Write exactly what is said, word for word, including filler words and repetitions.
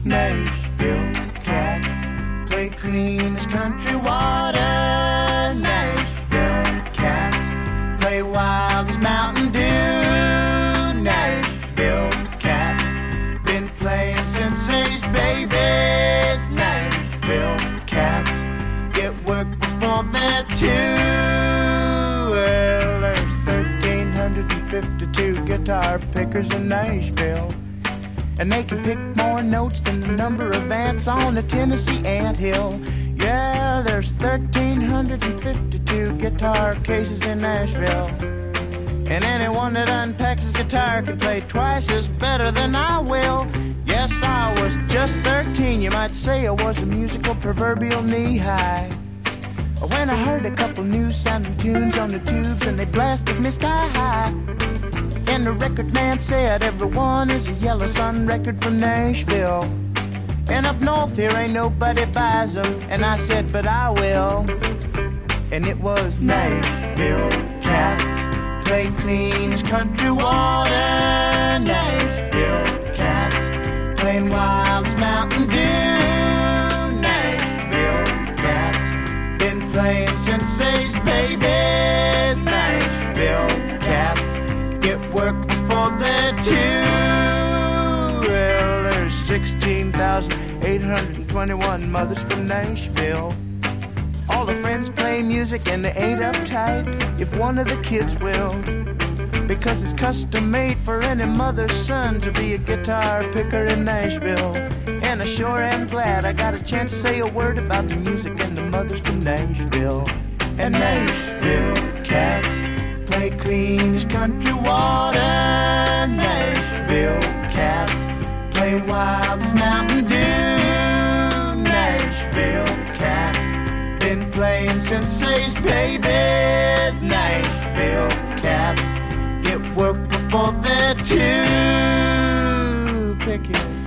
Nashville cats play clean as country water. Nashville cats play wild as Mountain Dew. Nashville cats been playing since they's babies. Nashville cats get work before they're two. Well, there's one thousand three hundred fifty-two guitar pickers in Nashville, and they can pick more notes than the number of ants on the Tennessee anthill. Yeah, there's one thousand three hundred fifty-two guitar cases in Nashville, and anyone that unpacks his guitar can play twice as better than I will. Yes, I was just thirteen, you might say I was a musical proverbial knee-high, when I heard a couple new sounding tunes on the tubes and they blasted me sky high. And the record man said everyone is a Yellow Sun record from Nashville, and up north here ain't nobody buys them. And I said, but I will. And it was Nashville cats play clean as country water. Nashville cats playing wild as Mountain Dew. Nashville cats been playing since they's babies. Nashville cats get work before they're two. Well, there's sixteen thousand eight hundred twenty-one mothers from Nashville. All the friends play music and they ain't uptight if one of the kids will, because it's custom made for any mother's son to be a guitar picker in Nashville. And I sure am glad I got a chance to say a word about the music and the mothers from Nashville. And Nashville cats play clean as country water. Nashville cats play wild as Mountain Dew. Nashville cats been playing since they's babies. Nashville cats get work before they're two. Pick it.